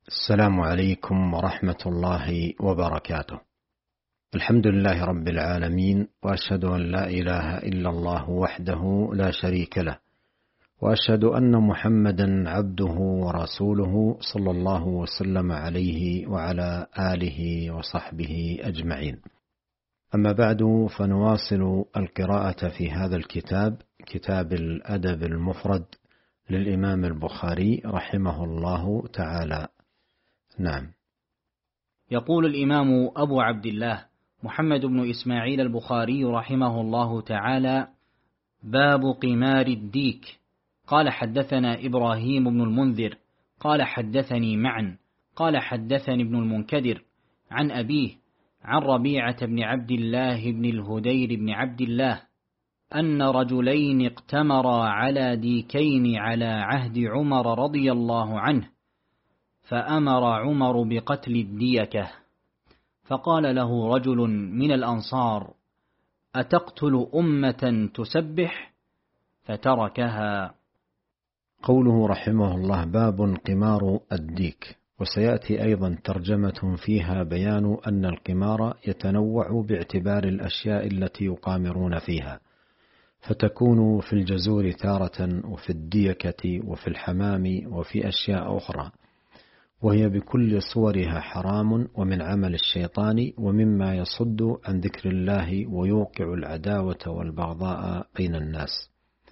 السلام عليكم ورحمة الله وبركاته. الحمد لله رب العالمين، وأشهد أن لا إله إلا الله وحده لا شريك له، وأشهد أن محمدا عبده ورسوله صلى الله وسلم عليه وعلى آله وصحبه أجمعين. أما بعد، فنواصل القراءة في هذا الكتاب، كتاب الأدب المفرد للإمام البخاري رحمه الله تعالى. نعم. يقول الإمام أبو عبد الله محمد بن إسماعيل البخاري رحمه الله تعالى: باب قمار الديك. قال حدثنا إبراهيم بن المنذر قال حدثني معا قال حدثني ابن المنكدر عن أبيه عن ربيعة بن عبد الله بن الهدير بن عبد الله أن رجلين اقتمرا على ديكين على عهد عمر رضي الله عنه، فأمر عمر بقتل الديكة، فقال له رجل من الأنصار: أتقتل أمة تسبح؟ فتركها. قوله رحمه الله: باب قمار الديك. وسيأتي أيضا ترجمة فيها بيان أن القمار يتنوع باعتبار الأشياء التي يقامرون فيها، فتكون في الجزور تارة، وفي الديكة، وفي الحمام، وفي أشياء أخرى، وهي بكل صورها حرام ومن عمل الشيطان ومما يصد عن ذكر الله ويوقع العداوة والبغضاء بين الناس.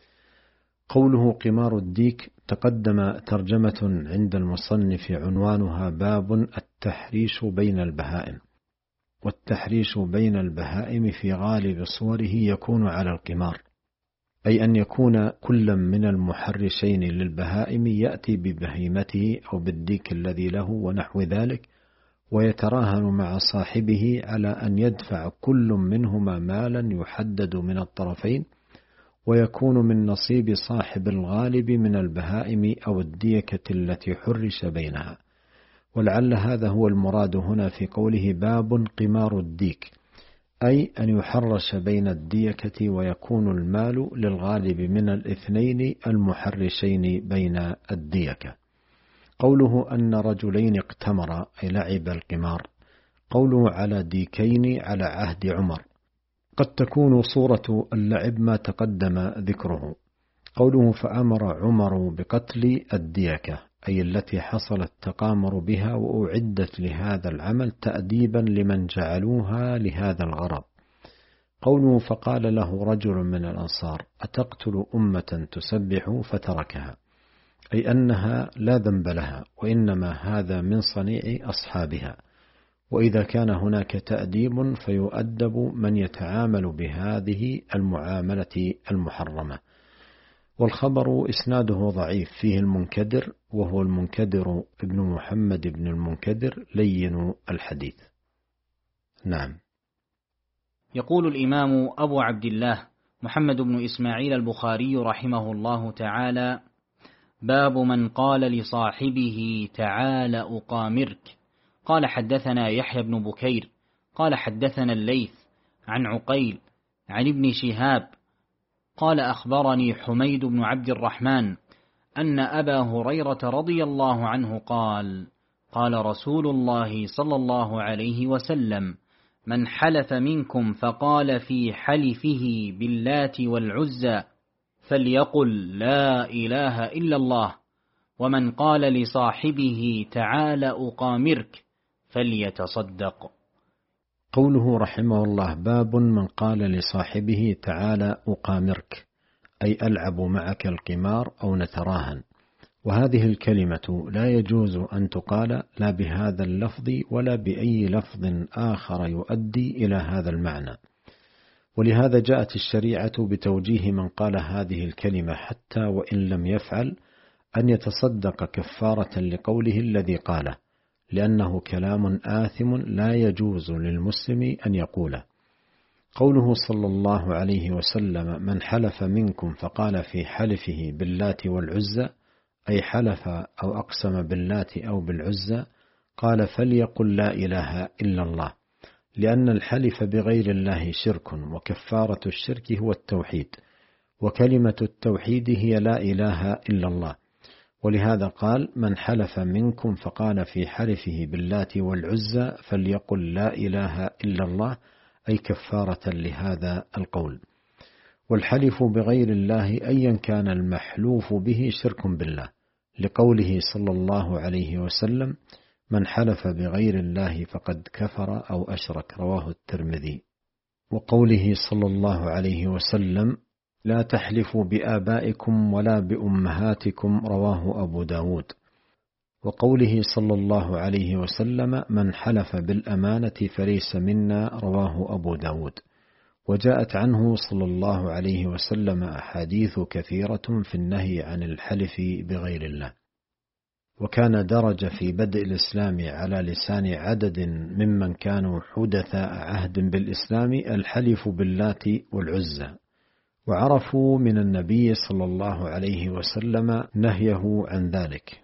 قوله قمار الديك تقدم ترجمة عند المصنف عنوانها: باب التحريش بين البهائم. والتحريش بين البهائم في غالب صوره يكون على القمار، أي أن يكون كل من المحرشين للبهائم يأتي ببهيمته أو بالديك الذي له ونحو ذلك، ويتراهن مع صاحبه على أن يدفع كل منهما مالا يحدد من الطرفين، ويكون من نصيب صاحب الغالب من البهائم أو الديكة التي حرش بينها. ولعل هذا هو المراد هنا في قوله باب قمار الديك، أي أن يحرش بين الديكة ويكون المال للغالب من الاثنين المحرشين بين الديكة. قوله أن رجلين اقتمرا أي لعب القمار. قوله على ديكين على عهد عمر، قد تكون صورة اللعب ما تقدم ذكره. قوله فأمر عمر بقتل الديكة أي التي حصل التقامر بها وأعدت لهذا العمل تأديبا لمن جعلوها لهذا الغرض. قوله فقال له رجل من الأنصار: أتقتل أمة تسبح؟ فتركها، أي أنها لا ذنب لها، وإنما هذا من صنيع أصحابها، وإذا كان هناك تأديب فيؤدب من يتعامل بهذه المعاملة المحرمة. والخبر إسناده ضعيف، فيه المنكدر وهو المنكدر ابن محمد بن المنكدر لين الحديث. نعم. يقول الإمام أبو عبد الله محمد بن إسماعيل البخاري رحمه الله تعالى: باب من قال لصاحبه تعال أقامرك. قال حدثنا يحيى بن بكير قال حدثنا الليث عن عقيل عن ابن شهاب قال أخبرني حميد بن عبد الرحمن أن أبا هريرة رضي الله عنه قال: قال رسول الله صلى الله عليه وسلم: من حلف منكم فقال في حلفه باللات والعزى فليقل لا إله إلا الله، ومن قال لصاحبه تعال أقامرك فليتصدق. قوله رحمه الله: باب من قال لصاحبه تعال أقامرك، أي ألعب معك القمار أو نتراهن. وهذه الكلمة لا يجوز أن تقال لا بهذا اللفظ ولا بأي لفظ آخر يؤدي إلى هذا المعنى. ولهذا جاءت الشريعة بتوجيه من قال هذه الكلمة حتى وإن لم يفعل أن يتصدق كفارة لقوله الذي قاله، لأنه كلام آثم لا يجوز للمسلم أن يقوله. قوله صلى الله عليه وسلم: من حلف منكم فقال في حلفه باللات والعزى، أي حلف أو أقسم باللات أو بالعزى، قال فليقل لا إله إلا الله، لأن الحلف بغير الله شرك، وكفارة الشرك هو التوحيد، وكلمة التوحيد هي لا إله إلا الله. ولهذا قال: من حلف منكم فقال في حلفه باللات والعزى فليقل لا إله إلا الله، أي كفارة لهذا القول. والحلف بغير الله أيا كان المحلوف به شرك بالله، لقوله صلى الله عليه وسلم: من حلف بغير الله فقد كفر أو أشرك، رواه الترمذي. وقوله صلى الله عليه وسلم: لا تحلفوا بآبائكم ولا بأمهاتكم، رواه أبو داود. وقوله صلى الله عليه وسلم: من حلف بالأمانة فليس منا، رواه أبو داود. وجاءت عنه صلى الله عليه وسلم أحاديث كثيرة في النهي عن الحلف بغير الله. وكان درج في بدء الإسلام على لسان عدد ممن كانوا حدثاء عهد بالإسلام الحلف باللات والعزى، وعرفوا من النبي صلى الله عليه وسلم نهيه عن ذلك،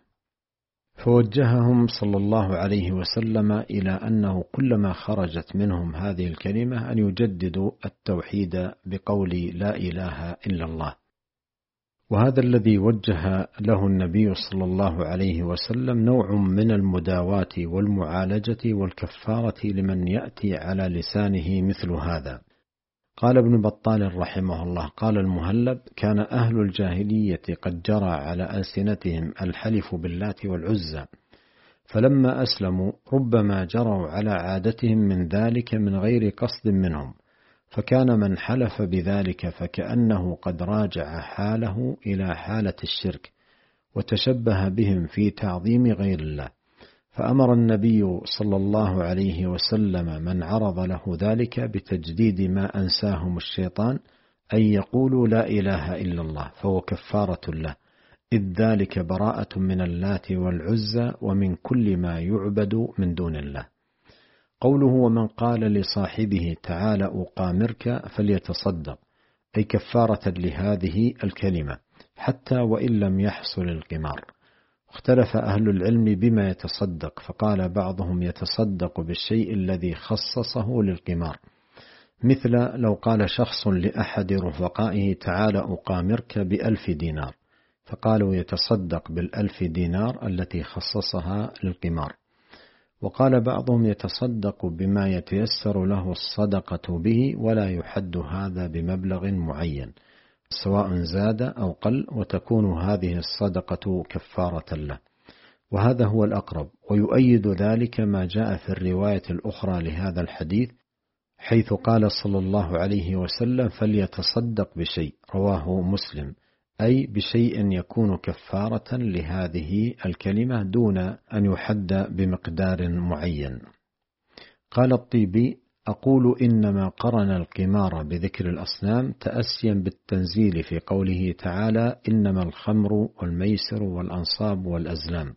فوجههم صلى الله عليه وسلم إلى أنه كلما خرجت منهم هذه الكلمة أن يجددوا التوحيد بقول لا إله إلا الله. وهذا الذي وجه له النبي صلى الله عليه وسلم نوع من المداواة والمعالجة والكفارة لمن يأتي على لسانه مثل هذا. قال ابن بطال رحمه الله: قال المهلب: كان أهل الجاهلية قد جرى على ألسنتهم الحلف باللات والعزى، فلما أسلموا ربما جروا على عادتهم من ذلك من غير قصد منهم، فكان من حلف بذلك فكأنه قد راجع حاله إلى حالة الشرك، وتشبه بهم في تعظيم غير الله. فأمر النبي صلى الله عليه وسلم من عرض له ذلك بتجديد ما أنساهم الشيطان، أن يقولوا لا إله إلا الله، فهو كفارة له، إذ ذلك براءة من اللات والعزى ومن كل ما يعبد من دون الله. قوله: ومن قال لصاحبه تعال أقامرك فليتصدق، أي كفارة لهذه الكلمة حتى وإن لم يحصل القمار. اختلف أهل العلم بما يتصدق، فقال بعضهم يتصدق بالشيء الذي خصصه للقمار، مثل لو قال شخص لأحد رفقائه تعال أقامرك ب1000 دينار، فقالوا يتصدق بال1000 دينار التي خصصها للقمار. وقال بعضهم يتصدق بما يتيسر له الصدقة به، ولا يحد هذا بمبلغ معين، سواء زاد أو قل، وتكون هذه الصدقة كفارة له. وهذا هو الأقرب، ويؤيد ذلك ما جاء في الرواية الأخرى لهذا الحديث، حيث قال صلى الله عليه وسلم: فليتصدق بشيء، رواه مسلم، أي بشيء يكون كفارة لهذه الكلمة دون أن يحد بمقدار معين. قال الطيبي: أقول إنما قرن القمار بذكر الأصنام تأسيا بالتنزيل في قوله تعالى: إنما الخمر والميسر والأنصاب والأزلام،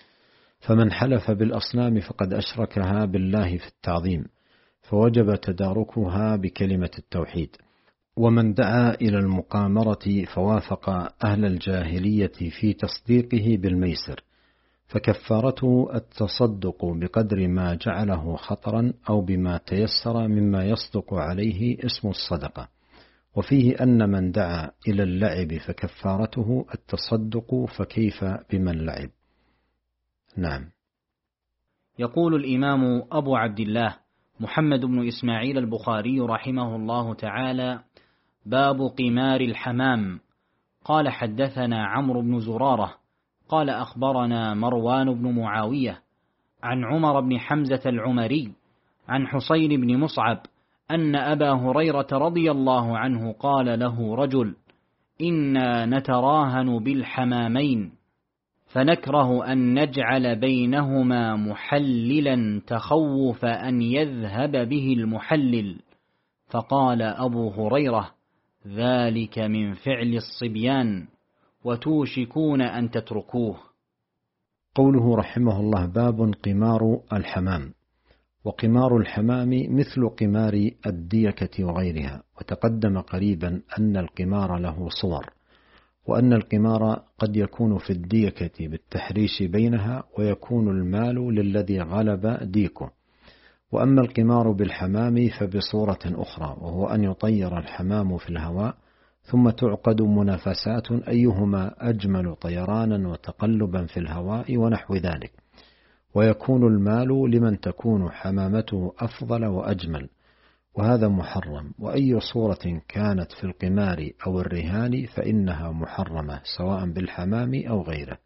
فمن حلف بالأصنام فقد أشركها بالله في التعظيم، فوجب تداركها بكلمة التوحيد. ومن دعا إلى المقامرة فوافق أهل الجاهلية في تصديقه بالميسر، فكفارته التصدق بقدر ما جعله خطرا أو بما تيسر مما يصدق عليه اسم الصدقة. وفيه أن من دعا إلى اللعب فكفارته التصدق، فكيف بمن لعب؟ نعم. يقول الإمام أبو عبد الله محمد بن إسماعيل البخاري رحمه الله تعالى: باب قمار الحمام. قال: حدثنا عمرو بن زرارة قال: أخبرنا مروان بن معاوية عن عمر بن حمزة العمري عن حسين بن مصعب أن أبا هريرة رضي الله عنه قال له رجل: إنا نتراهن بالحمامين، فنكره أن نجعل بينهما محللا تخوف أن يذهب به المحلل. فقال أبو هريرة: ذلك من فعل الصبيان، وتوشكون أن تتركوه. قوله رحمه الله: باب قمار الحمام. وقمار الحمام مثل قمار الديكة وغيرها، وتقدم قريبا أن القمار له صور، وأن القمار قد يكون في الديكة بالتحريش بينها، ويكون المال للذي غلب ديكه. وأما القمار بالحمام فبصورة أخرى، وهو أن يطير الحمام في الهواء ثم تعقد منافسات أيهما أجمل طيرانا وتقلبا في الهواء ونحو ذلك، ويكون المال لمن تكون حمامته أفضل وأجمل، وهذا محرم. وأي صورة كانت في القمار أو الرهان فإنها محرمة سواء بالحمام أو غيره.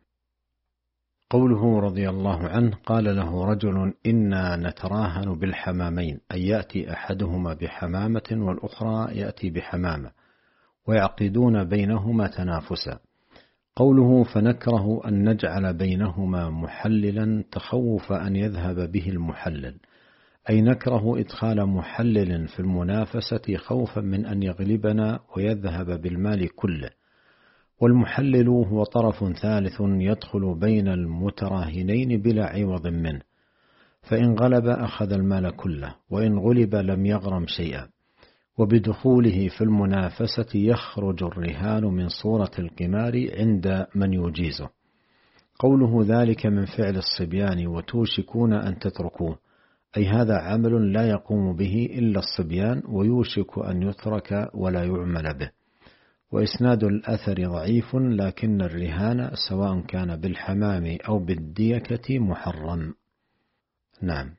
قوله رضي الله عنه: قال له رجل: إنا نتراهن بالحمامين، أي يأتي أحدهما بحمامة والأخرى يأتي بحمامة، ويعقدون بينهما تنافسا. قوله: فنكره أن نجعل بينهما محللا تخوف أن يذهب به المحلل، أي نكره إدخال محلل في المنافسة خوفا من أن يغلبنا ويذهب بالمال كله. والمحلل هو طرف ثالث يدخل بين المتراهنين بلا عوض منه، فإن غلب أخذ المال كله، وإن غلب لم يغرم شيئا. وبدخوله في المنافسة يخرج الرهان من صورة القمار عند من يجيزه. قوله: ذلك من فعل الصبيان وتوشكون أن تتركوه، أي هذا عمل لا يقوم به إلا الصبيان ويوشك أن يترك ولا يعمل به. وإسناد الأثر ضعيف، لكن الرهان سواء كان بالحمام أو بالديكة محرم. نعم.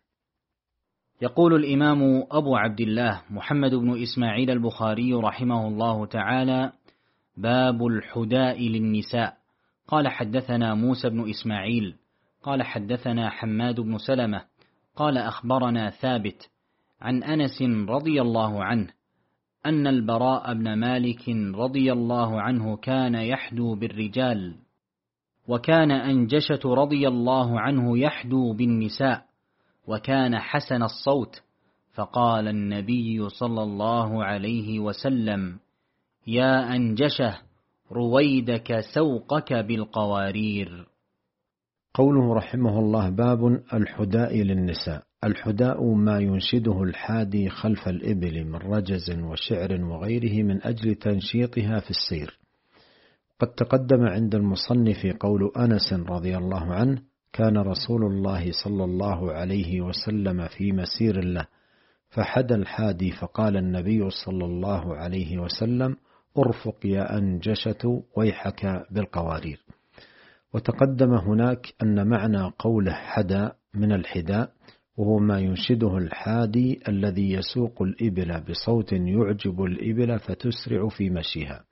يقول الإمام أبو عبد الله محمد بن إسماعيل البخاري رحمه الله تعالى: باب الحداء للنساء. قال: حدثنا موسى بن إسماعيل قال: حدثنا حماد بن سلمة قال: أخبرنا ثابت عن أنس رضي الله عنه أن البراء بن مالك رضي الله عنه كان يحدو بالرجال، وكان أنجشة رضي الله عنه يحدو بالنساء، وكان حسن الصوت، فقال النبي صلى الله عليه وسلم: يا أنجشة، رويدك سوقك بالقوارير. قوله رحمه الله: باب الحداء للنساء. الحداء ما ينشده الحادي خلف الإبل من رجز وشعر وغيره من أجل تنشيطها في السير. قد تقدم عند المصنف قول أنس رضي الله عنه: كان رسول الله صلى الله عليه وسلم في مسير له فحدى الحادي، فقال النبي صلى الله عليه وسلم: ارفق يا أنجشة ويحك بالقوارير. وتقدم هناك أن معنى قوله حدا من الحداء، وهو ما ينشده الحادي الذي يسوق الإبل بصوت يعجب الإبل فتسرع في مشيها.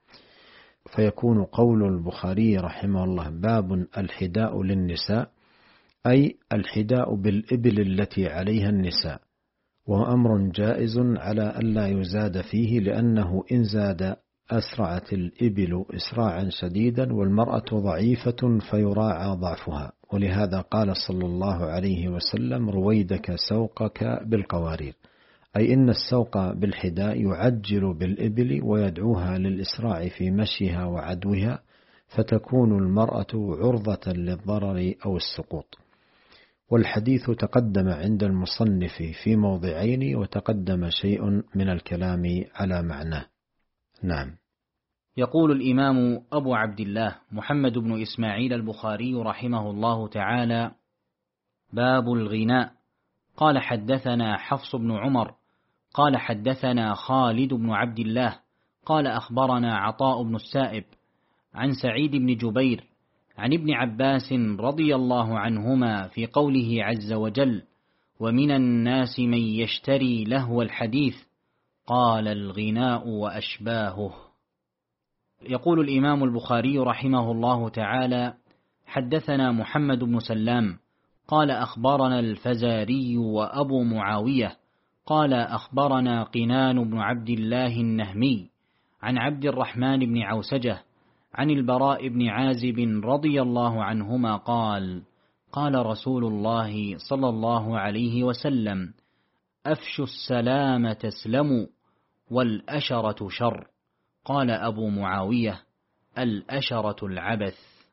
فيكون قول البخاري رحمه الله: باب الحداء للنساء، أي الحداء بالإبل التي عليها النساء، وهو أمر جائز على ألا يزاد فيه، لأنه إن زاد أسرعت الإبل إسراعا شديدا، والمرأة ضعيفة فيراعى ضعفها. ولهذا قال صلى الله عليه وسلم: رويدك سوقك بالقوارير، أي إن السوق بالحداء يعجل بالإبل ويدعوها للإسراع في مشيها وعدوها، فتكون المرأة عرضة للضرر أو السقوط. والحديث تقدم عند المصنف في موضعين، وتقدم شيء من الكلام على معناه. نعم. يقول الإمام أبو عبد الله محمد بن إسماعيل البخاري رحمه الله تعالى: باب الغناء. قال: حدثنا حفص بن عمر قال: حدثنا خالد بن عبد الله قال: أخبرنا عطاء بن السائب عن سعيد بن جبير عن ابن عباس رضي الله عنهما في قوله عز وجل: ومن الناس من يشتري لهو الحديث، قال: الغناء وأشباهه. يقول الإمام البخاري رحمه الله تعالى: حدثنا محمد بن سلام قال: أخبرنا الفزاري وأبو معاوية قال: أخبرنا قنان بن عبد الله النهمي عن عبد الرحمن بن عوسجة عن البراء بن عازب رضي الله عنهما قال: قال رسول الله صلى الله عليه وسلم: أفشوا السلام تسلموا، والأشرة شر. قال أبو معاوية: الأشرة العبث.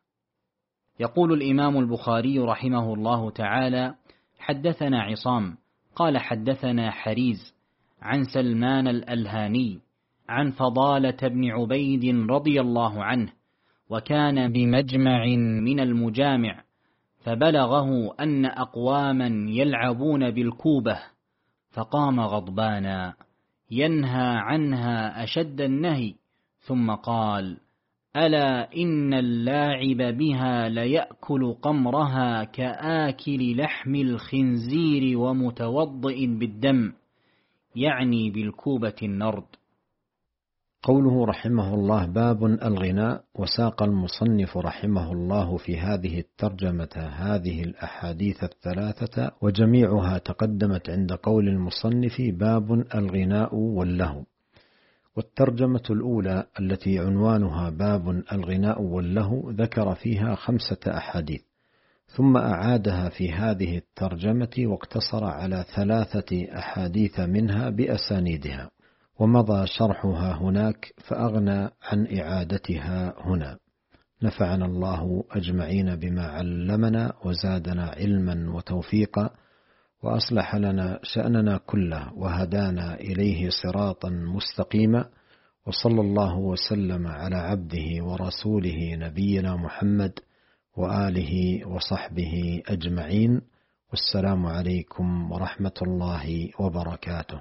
يقول الإمام البخاري رحمه الله تعالى: حدثنا عصام قال: حدثنا حريز عن سلمان الألهاني عن فضالة بن عبيد رضي الله عنه، وكان بمجمع من المجامع، فبلغه أن أقواما يلعبون بالكوبة، فقام غضبانا ينهى عنها أشد النهي، ثم قال: ألا إن اللاعب بها ليأكل قمرها كآكل لحم الخنزير ومتوضئ بالدم، يعني بالكوبة النرد. قوله رحمه الله: باب الغناء. وساق المصنف رحمه الله في هذه الترجمة هذه الأحاديث الثلاثة، وجميعها تقدمت عند قول المصنف: باب الغناء واللهو. والترجمة الأولى التي عنوانها باب الغناء واللهو ذكر فيها 5 أحاديث، ثم أعادها في هذه الترجمة واقتصر على 3 أحاديث منها بأسانيدها، ومضى شرحها هناك فأغنى عن إعادتها هنا. نفعنا الله أجمعين بما علمنا وزادنا علما وتوفيقا، وأصلح لنا شأننا كله وهدانا إليه صراطا مستقيما، وصلى الله وسلم على عبده ورسوله نبينا محمد وآله وصحبه أجمعين. والسلام عليكم ورحمة الله وبركاته.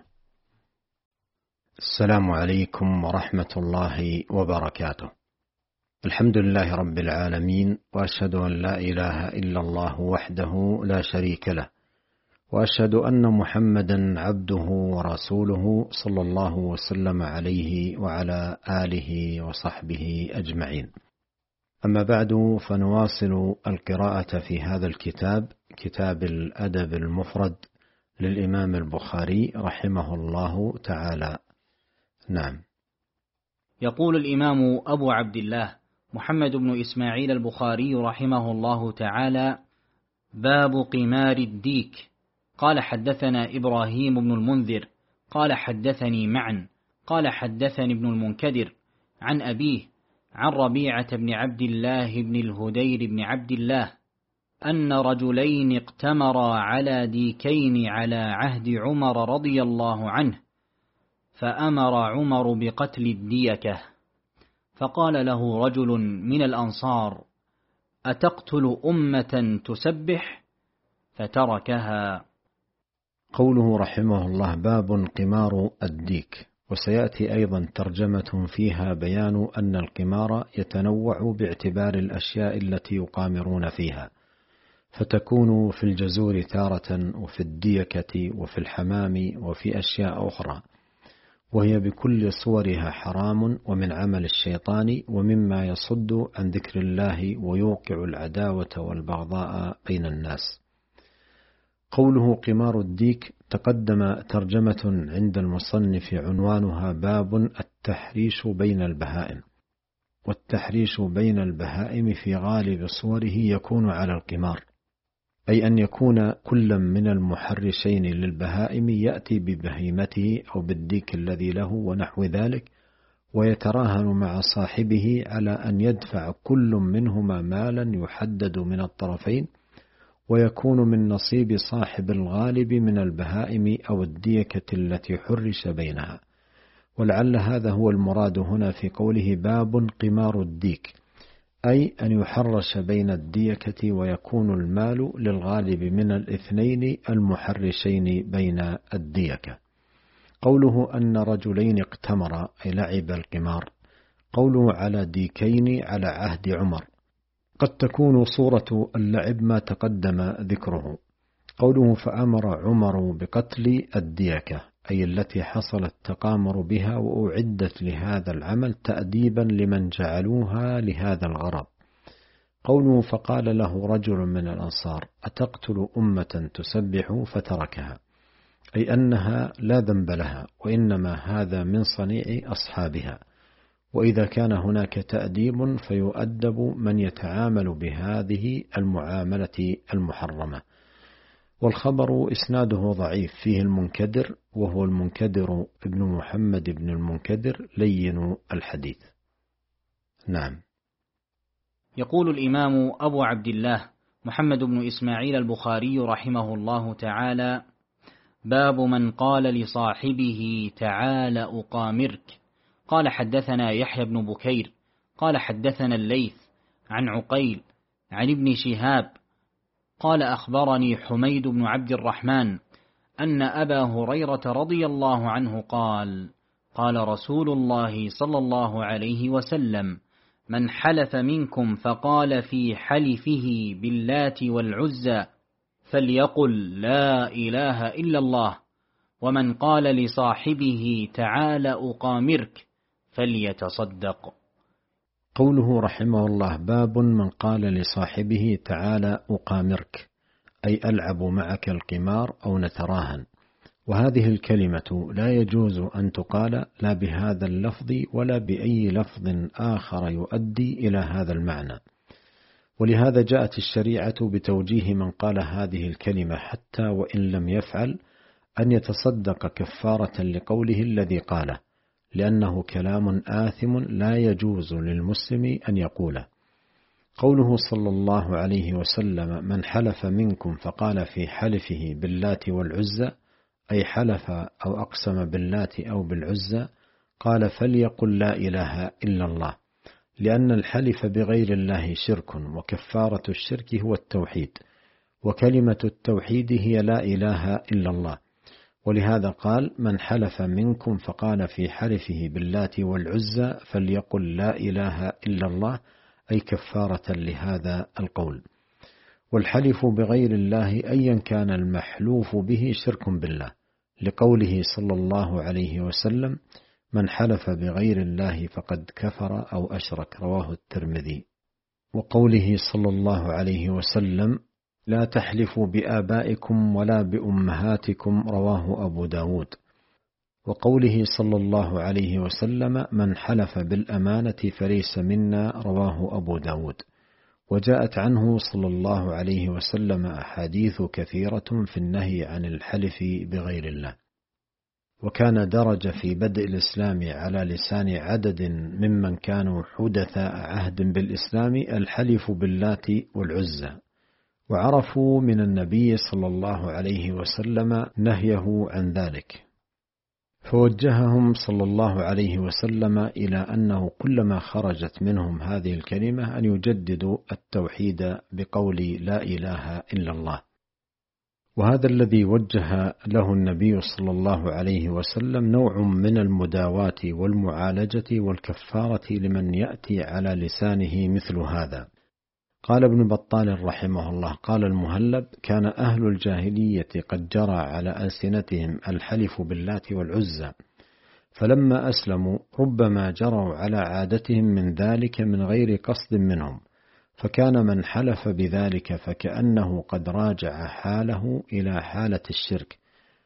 السلام عليكم ورحمة الله وبركاته. الحمد لله رب العالمين، وأشهد أن لا إله إلا الله وحده لا شريك له، وأشهد أن محمدا عبده ورسوله صلى الله وسلم عليه وعلى آله وصحبه أجمعين. أما بعد، فنواصل القراءة في هذا الكتاب، كتاب الأدب المفرد للإمام البخاري رحمه الله تعالى. نعم. يقول الإمام أبو عبد الله محمد بن إسماعيل البخاري رحمه الله تعالى: باب قمار الديك. قال: حدثنا إبراهيم بن المنذر قال: حدثني معا قال: حدثني ابن المنكدر عن أبيه عن ربيعة بن عبد الله بن الهدير بن عبد الله أن رجلين اقتمرا على ديكين على عهد عمر رضي الله عنه، فأمر عمر بقتل الديكة، فقال له رجل من الأنصار: أتقتل أمة تسبح؟ فتركها. قوله رحمه الله: باب قمار الديك. وسيأتي أيضا ترجمة فيها بيان أن القمار يتنوع باعتبار الأشياء التي يقامرون فيها، فتكون في الجزور تارة، وفي الديكة، وفي الحمام، وفي أشياء أخرى، وهي بكل صورها حرام ومن عمل الشيطان، ومما يصد عن ذكر الله ويوقع العداوة والبغضاء بين الناس. قوله قمار الديك تقدم ترجمة عند المصنف عنوانها باب التحريش بين البهائم. والتحريش بين البهائم في غالب صوره يكون على القمار، أي أن يكون كل من المحرشين للبهائم يأتي ببهيمته أو بالديك الذي له ونحو ذلك، ويتراهن مع صاحبه على أن يدفع كل منهما مالا يحدد من الطرفين، ويكون من نصيب صاحب الغالب من البهائم أو الديكة التي حرش بينها. ولعل هذا هو المراد هنا في قوله باب قمار الديك، أي أن يحرش بين الديكة ويكون المال للغالب من الاثنين المحرشين بين الديكة. قوله أن رجلين اقتمرا أي لعب القمار. قوله على ديكين على عهد عمر، قد تكون صورة اللعب ما تقدم ذكره. قوله فأمر عمر بقتل الديكة أي التي حصل التقامر بها وأعدت لهذا العمل تأديبا لمن جعلوها لهذا الغرض. قوله فقال له رجل من الأنصار: أتقتل أمة تسبح؟ فتركها، أي أنها لا ذنب لها، وإنما هذا من صنيع أصحابها، وإذا كان هناك تأديب فيؤدب من يتعامل بهذه المعاملة المحرمة. والخبر إسناده ضعيف، فيه المنكدر وهو المنكدر ابن محمد بن المنكدر لين الحديث. نعم. يقول الإمام أبو عبد الله محمد بن إسماعيل البخاري رحمه الله تعالى: باب من قال لصاحبه تعال أقامرك. قال: حدثنا يحيى بن بكير قال: حدثنا الليث عن عقيل عن ابن شهاب قال: أخبرني حميد بن عبد الرحمن أن أبا هريرة رضي الله عنه قال: قال رسول الله صلى الله عليه وسلم: من حلف منكم فقال في حلفه باللات والعزى فليقل لا إله إلا الله، ومن قال لصاحبه تعال أقامرك فليتصدق. قوله رحمه الله: باب من قال لصاحبه تعال أقامرك، أي ألعب معك القمار أو نتراهن. وهذه الكلمة لا يجوز أن تقال لا بهذا اللفظ ولا بأي لفظ آخر يؤدي إلى هذا المعنى، ولهذا جاءت الشريعة بتوجيه من قال هذه الكلمة حتى وإن لم يفعل أن يتصدق كفارة لقوله الذي قاله، لأنه كلام آثم لا يجوز للمسلم أن يقوله. قوله صلى الله عليه وسلم: من حلف منكم فقال في حلفه باللات والعزى، أي حلف أو أقسم باللات أو بالعزى، قال فليقل لا إله إلا الله، لأن الحلف بغير الله شرك، وكفارة الشرك هو التوحيد، وكلمة التوحيد هي لا إله إلا الله. ولهذا قال: من حلف منكم فقال في حلفه باللات والعزى فليقل لا إله إلا الله، أي كفارة لهذا القول. والحلف بغير الله أيا كان المحلوف به شرك بالله، لقوله صلى الله عليه وسلم: من حلف بغير الله فقد كفر أو أشرك، رواه الترمذي. وقوله صلى الله عليه وسلم: لا تحلفوا بآبائكم ولا بأمهاتكم، رواه أبو داود. وقوله صلى الله عليه وسلم: من حلف بالأمانة فليس منا، رواه أبو داود. وجاءت عنه صلى الله عليه وسلم أحاديث كثيرة في النهي عن الحلف بغير الله. وكان درج في بدء الإسلام على لسان عدد ممن كانوا حدثاء عهد بالإسلام الحلف باللات والعزى، وعرفوا من النبي صلى الله عليه وسلم نهيه عن ذلك، فوجههم صلى الله عليه وسلم إلى أنه كلما خرجت منهم هذه الكلمة أن يجددوا التوحيد بقول لا إله إلا الله. وهذا الذي وجه له النبي صلى الله عليه وسلم نوع من المداواة والمعالجة والكفارة لمن يأتي على لسانه مثل هذا. قال ابن بطال رحمه الله: قال المهلب: كان أهل الجاهلية قد جرى على ألسنتهم الحلف باللات والعزى، فلما أسلموا ربما جروا على عادتهم من ذلك من غير قصد منهم، فكان من حلف بذلك فكأنه قد راجع حاله إلى حالة الشرك،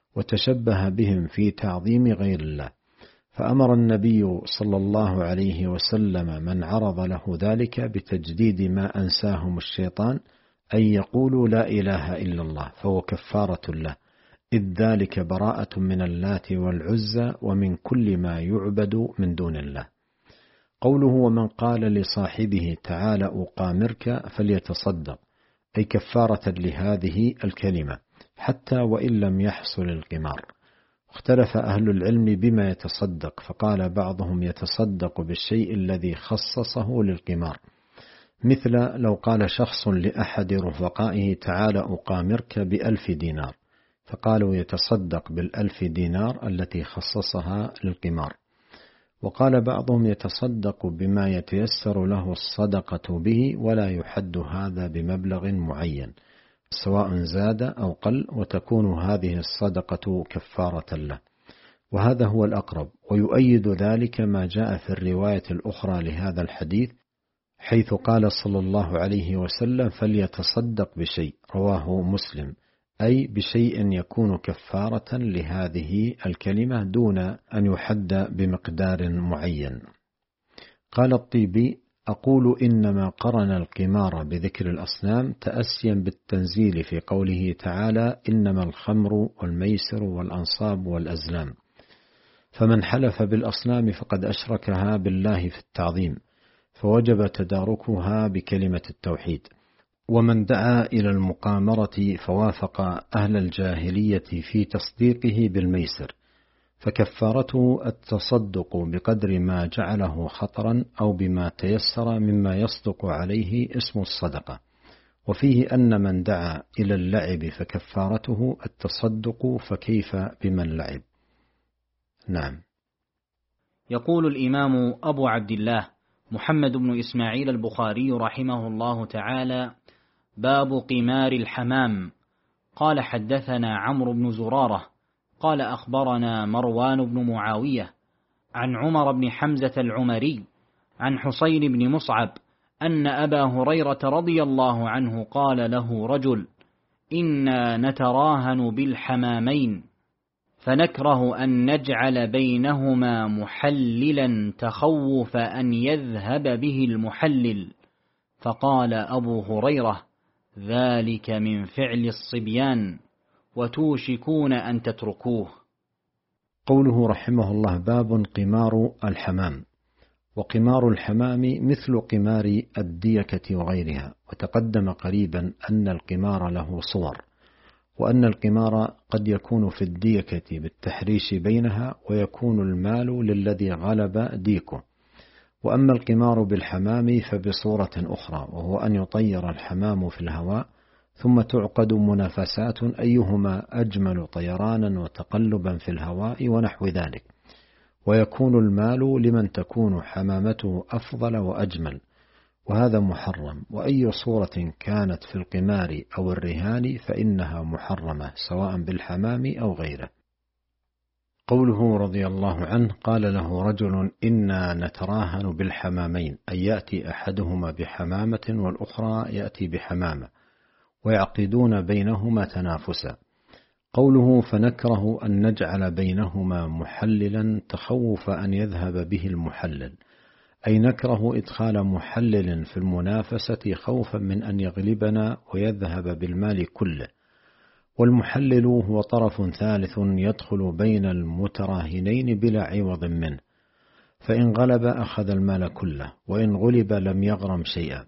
وتشبه بهم في تعظيم غير الله. فأمر النبي صلى الله عليه وسلم من عرض له ذلك بتجديد ما أنساهم الشيطان، أن يقولوا لا إله إلا الله، فهو كفارة له، إذ ذلك براءة من اللات والعزى ومن كل ما يعبد من دون الله. قوله: ومن قال لصاحبه تعال أقامرك فليتصدق، أي كفارة لهذه الكلمة حتى وإن لم يحصل القمار. اختلف أهل العلم بما يتصدق، فقال بعضهم يتصدق بالشيء الذي خصصه للقمار، مثل لو قال شخص لأحد رفقائه تعال أقامرك ب1000 دينار، فقالوا يتصدق بال1000 دينار التي خصصها للقمار. وقال بعضهم يتصدق بما يتيسر له الصدقة به، ولا يحد هذا بمبلغ معين، سواء زاد أو قل، وتكون هذه الصدقة كفارة له. وهذا هو الأقرب، ويؤيد ذلك ما جاء في الرواية الأخرى لهذا الحديث، حيث قال صلى الله عليه وسلم: فليتصدق بشيء، رواه مسلم، أي بشيء يكون كفارة لهذه الكلمة دون أن يحد بمقدار معين. قال الطيبي: أقول إنما قرن القمار بذكر الأصنام تأسيا بالتنزيل في قوله تعالى: إنما الخمر والميسر والأنصاب والأزلام، فمن حلف بالأصنام فقد أشركها بالله في التعظيم، فوجب تداركها بكلمة التوحيد. ومن دعا إلى المقامرة فوافق أهل الجاهلية في تصديقه بالميسر، فكفارته التصدق بقدر ما جعله خطرا أو بما تيسر مما يصدق عليه اسم الصدقة. وفيه أن من دعا إلى اللعب فكفارته التصدق، فكيف بمن لعب؟ نعم. يقول الإمام أبو عبد الله محمد بن إسماعيل البخاري رحمه الله تعالى: باب قمار الحمام. قال حدثنا عمرو بن زرارة قال أخبرنا مروان بن معاوية عن عمر بن حمزة العمري عن حسين بن مصعب أن أبا هريرة رضي الله عنه قال له رجل: إنا نتراهن بالحمامين فنكره أن نجعل بينهما محللا تخوف أن يذهب به المحلل. فقال أبو هريرة: ذلك من فعل الصبيان وتوشكون أن تتركوه. قوله رحمه الله: باب قمار الحمام. وقمار الحمام مثل قمار الديكة وغيرها، وتقدم قريبا أن القمار له صور، وأن القمار قد يكون في الديكة بالتحريش بينها، ويكون المال للذي غلب ديكه. وأما القمار بالحمام فبصورة أخرى، وهو أن يطير الحمام في الهواء ثم تعقد منافسات أيهما أجمل طيرانا وتقلبا في الهواء ونحو ذلك، ويكون المال لمن تكون حمامته أفضل وأجمل، وهذا محرم. وأي صورة كانت في القمار أو الرهان فإنها محرمة، سواء بالحمام أو غيره. قوله رضي الله عنه: قال له رجل: إنا نتراهن بالحمامين، أي يأتي أحدهما بحمامة والأخرى يأتي بحمامة، ويعقدون بينهما تنافسا. قوله: فنكره أن نجعل بينهما محللا تخوف أن يذهب به المحلل، أي نكره إدخال محلل في المنافسة خوفا من أن يغلبنا ويذهب بالمال كله. والمحلل هو طرف ثالث يدخل بين المتراهنين بلا عوض منه، فإن غلب أخذ المال كله، وإن غلب لم يغرم شيئا.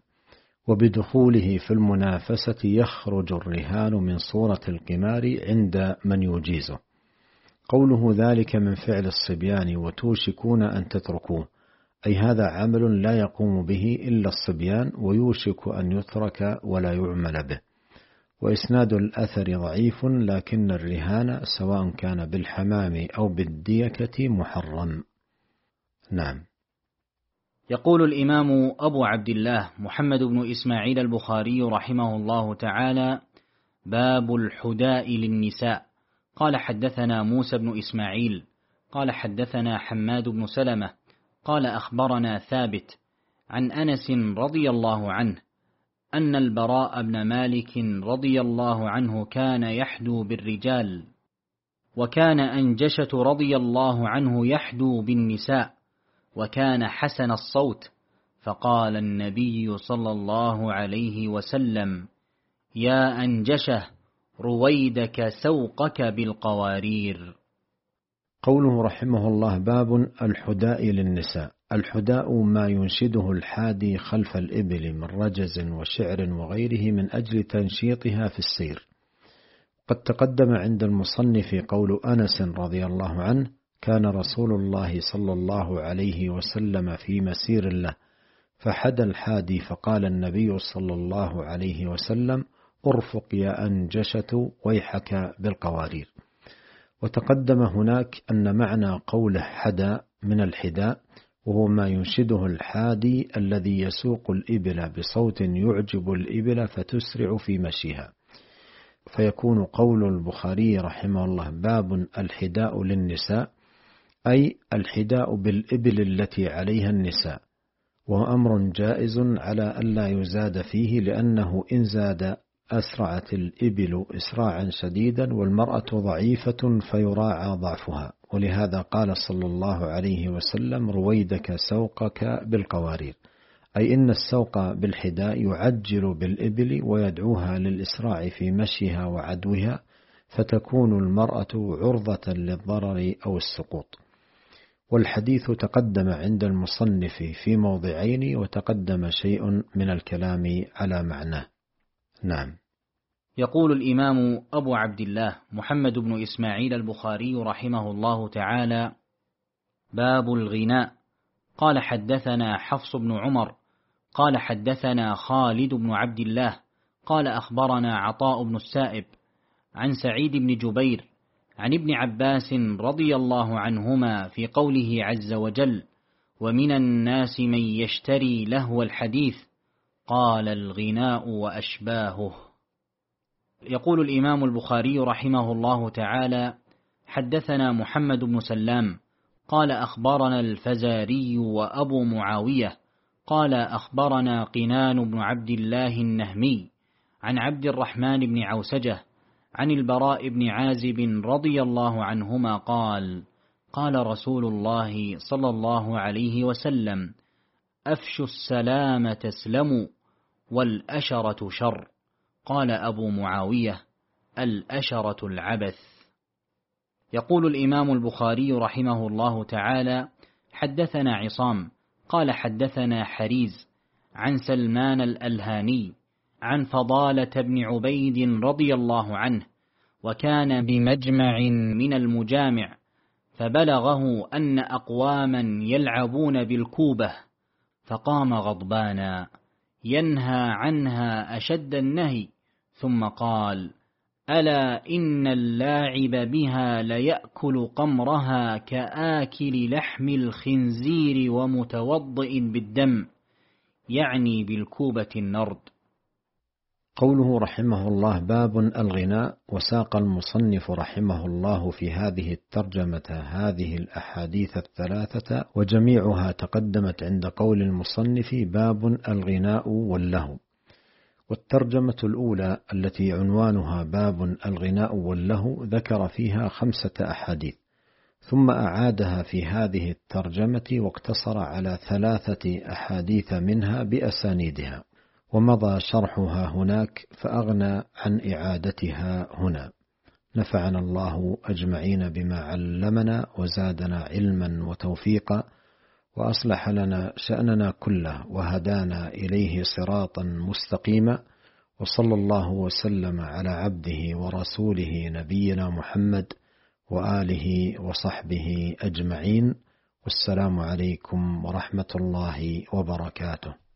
وبدخوله في المنافسة يخرج الرهان من صورة القمار عند من يجيزه. قوله: ذلك من فعل الصبيان وتوشكون أن تتركوه، أي هذا عمل لا يقوم به إلا الصبيان، ويوشك أن يترك ولا يعمل به. وإسناد الأثر ضعيف، لكن الرهان سواء كان بالحمام أو بالديكة محرم. نعم. يقول الإمام أبو عبد الله محمد بن إسماعيل البخاري رحمه الله تعالى: باب الحداء للنساء. قال حدثنا موسى بن إسماعيل قال حدثنا حماد بن سلمة قال أخبرنا ثابت عن أنس رضي الله عنه أن البراء بن مالك رضي الله عنه كان يحدو بالرجال، وكان أنجشة رضي الله عنه يحدو بالنساء، وكان حسن الصوت. فقال النبي صلى الله عليه وسلم: يا أنجشة، رويدك سوقك بالقوارير. قوله رحمه الله: باب الحداء للنساء. الحداء ما ينشده الحادي خلف الإبل من رجز وشعر وغيره من أجل تنشيطها في السير. قد تقدم عند المصنف قول أنس رضي الله عنه: كان رسول الله صلى الله عليه وسلم في مسير له فحدى الحادي، فقال النبي صلى الله عليه وسلم: ارفق يا أنجشة ويحك بالقوارير. وتقدم هناك أن معنى قوله حدى من الحداء، وهو ما ينشده الحادي الذي يسوق الإبل بصوت يعجب الإبل فتسرع في مشيها. فيكون قول البخاري رحمه الله: باب الحداء للنساء، أي الحداء بالإبل التي عليها النساء، وهو أمر جائز على ألا يزاد فيه، لأنه إن زاد أسرعت الإبل إسراعا شديدا، والمرأة ضعيفة فيراعى ضعفها. ولهذا قال صلى الله عليه وسلم: رويدك سوقك بالقوارير، أي إن السوق بالحداء يعجل بالإبل ويدعوها للإسراع في مشيها وعدوها، فتكون المرأة عرضة للضرر أو السقوط. والحديث تقدم عند المصنف في موضعين، وتقدم شيء من الكلام على معناه. نعم. يقول الإمام أبو عبد الله محمد بن إسماعيل البخاري رحمه الله تعالى: باب الغناء. قال حدثنا حفص بن عمر قال حدثنا خالد بن عبد الله قال أخبرنا عطاء بن السائب عن سعيد بن جبير عن ابن عباس رضي الله عنهما في قوله عز وجل: ومن الناس من يشتري لهو الحديث، قال: الغناء وأشباهه. يقول الإمام البخاري رحمه الله تعالى: حدثنا محمد بن سلام قال أخبرنا الفزاري وأبو معاوية قال أخبرنا قنان بن عبد الله النهمي عن عبد الرحمن بن عوسجة عن البراء بن عازب رضي الله عنهما قال: قال رسول الله صلى الله عليه وسلم: أفشوا السلام تسلموا، والأشرة شر. قال أبو معاوية: الأشرة العبث. يقول الإمام البخاري رحمه الله تعالى: حدثنا عصام قال حدثنا حريز عن سلمان الألهاني عن فضالة بن عبيد رضي الله عنه، وكان بمجمع من المجامع، فبلغه أن أقواما يلعبون بالكوبة، فقام غضبانا ينهى عنها أشد النهي، ثم قال: ألا إن اللاعب بها ليأكل قمرها كآكل لحم الخنزير ومتوضئ بالدم، يعني بالكوبة النرد. قوله رحمه الله: باب الغناء. وساق المصنف رحمه الله في هذه الترجمة هذه الأحاديث الثلاثة، وجميعها تقدمت عند قول المصنف: باب الغناء واللهو. والترجمة الأولى التي عنوانها باب الغناء واللهو ذكر فيها 5 أحاديث، ثم أعادها في هذه الترجمة واقتصر على 3 أحاديث منها بأسانيدها، ومضى شرحها هناك فأغنى عن إعادتها هنا. نفعنا الله أجمعين بما علمنا وزادنا علما وتوفيقا، وأصلح لنا شأننا كله وهدانا إليه صراطا مستقيما، وصلى الله وسلم على عبده ورسوله نبينا محمد وآله وصحبه أجمعين، والسلام عليكم ورحمة الله وبركاته.